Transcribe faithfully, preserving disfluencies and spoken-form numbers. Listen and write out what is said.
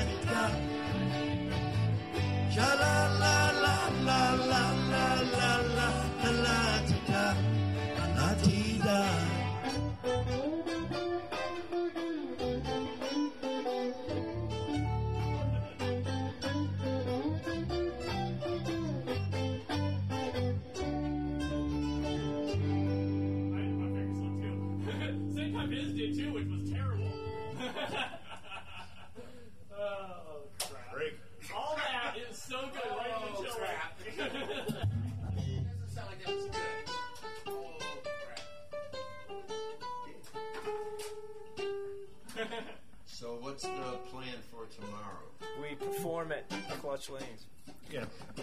la-da-da. Sha-la-la-la-la-la-la-la-la-la-la-da-da. La-dee-da. His did too, which was terrible. Oh, crap. Break. All that is so good. Oh, right in the chili. crap. Doesn't sound like that was good. Oh, crap. So what's the plan for tomorrow? We perform at Clutch Lanes. Yeah.